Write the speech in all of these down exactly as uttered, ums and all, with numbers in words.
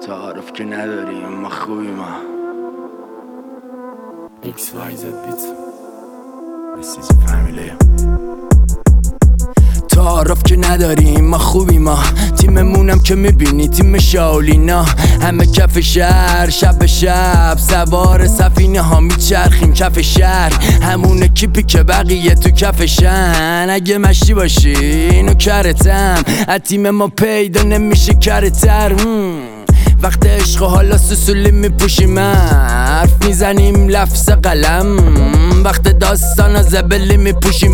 تعارف که نداریم ما خوبی ما ایکس وای زد بیت مسیج فامیلی. تعارف که نداریم ما خوبی ما تیممونم که میبینی تیم شاولینا همه کف شهر شب به شب سوار سفینه ها میچرخیم کف شهر همون کیپی که بقیه تو کفشن اگه مشتی باشی اینو کرتم از تیم ما پیدا نمیشه کرتر وقت عشق و حالا سسولی میپوشیم حرف میزنیم لفظ قلم وقت داستان زبلی میپوشیم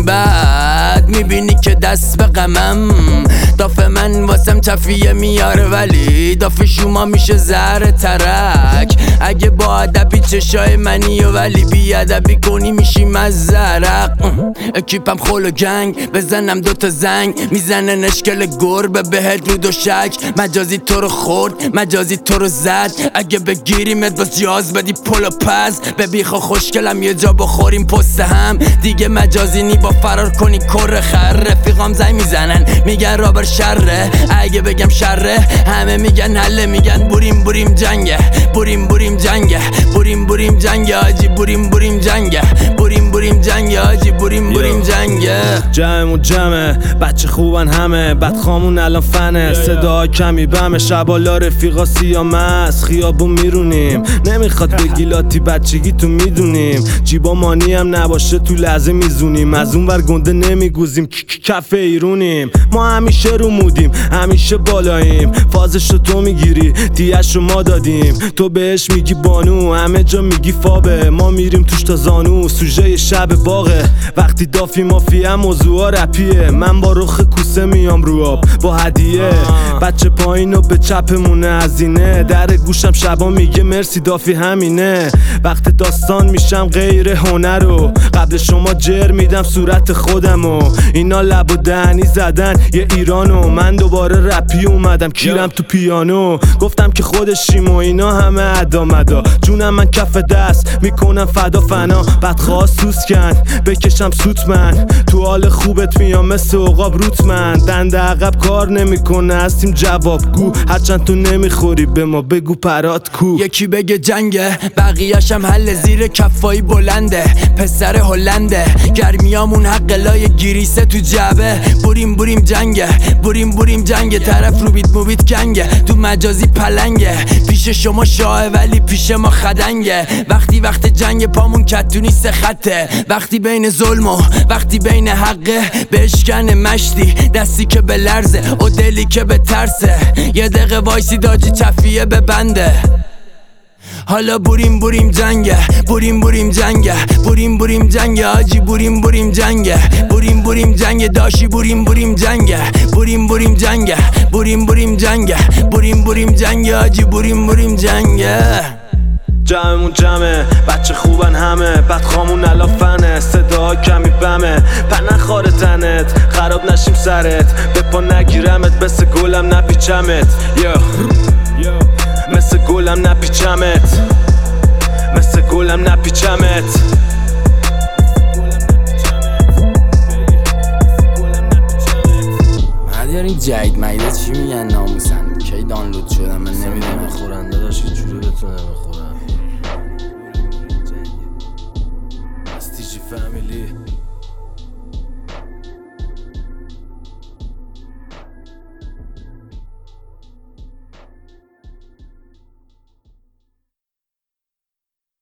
بعد میبینی که دست به غمم داف من واسم تفیه میاره ولی داف شما میشه زهر ترک اگه با ادبی چشای منی و ولی بی ادبی کنی میشیم از زرق اکیپم خول و گنگ بزنم دوتا زنگ میزنه نشکل گربه بهت رو دو شک مجازی تو رو خورد مجازی تو رو زد اگه بگیریمت باز جاز بدی پلو پز به بیخوا خوشگلم یه جا بخوریم پست هم دیگه مجازی نی با فرار کنی کر خر رفیقام زنگ میزنن میگن رابر شره اگه بگم شره همه میگن حله میگن بریم بریم جنگه بریم بریم جنگه بریم بریم جنگه آجی بریم بریم جنگه بریم بریم جنگه آجی بریم بریم جنگه. جمعمون جمعه بچه خوبن همه بدخامون الان فنه صدا کمی بمه شبالا رفیقا سیامست خیابون میرونیم نمیخواد بگی لاتی بچگی تو میدونیم جیبا مانی هم نباشه تو لحظه میزونیم از اون ور گنده نمیگوزیم کف ایرونیم ما همیشه رو مودیم همیشه بالاییم فازشو تو میگیری دیشو ما دادیم تو بهش میگی بانو همه جا میگی فابه ما میریم توش تا زانو سوژه شب باغه وقتی دافی مافیا موضوعا رپیه من با رخ کوسه میام رو آب با هدیه بچه پایینو به چپمونه ازینه در گوشم شبا میگه مرسی دافی همینه وقت داستان میشم غیر هنرو قبل شما جر میدم صورت خودمو اینا لب و دهنی زدن یه ایرانو من دوباره رپی اومدم کیرم تو پیانو گفتم که خودشیم و اینا همه ادا مدا جونم من کف دست میکنم فدا فنا بدخواست سوس کن بکشم سوت من تو حال خوبت میام مثل عقاب روت من دنده عقب کار نمیکنه هستیم جوابگو هرچند تو نمیخوری به ما بگو پرات کو یکی بگه جنگه بقیه‌شم حل زیر کفایی بلنده پسر هلنده گرمیامون حق لای گریسه تو جعبه بریم بریم جنگه بریم بریم جنگه طرف رو بیت موبیت کنگه تو مجازی پلنگه پیش شما شاه ولی پیش ما خدنگه وقتی وقت جنگ پامون کتونی سه خطه وقتی بین ظلم و وقتی بین حقه بشکنه مشتی دستی که به لرزه و دلی که به ترسه یه دقیقه وایسی داجی چفیه به بنده حالا بریم بریم جنگه بریم بریم جنگه بریم بریم جنگه آجی بریم بریم جنگه بریم بریم جنگه داشی بریم بریم جنگه بریم بریم جنگه بریم بریم جنگه بریم بریم جنگه آجی بریم بریم جنگه. جمعمون جمعه بچه خوبن همه بدخامون الان فنه صدا کمی بمه پنه خاره تنت خراب نشیم سرت به پا نگیرمت مثل گلم نپیچمت مثل گلم نپیچمت مثل گلم نپیچمت مدیارین جدید مایده چی میگن ناموسن کی دانلود شدم من نمیدونم خورنده داشت اینجوری بتونه بخورن استیجی فامیلی.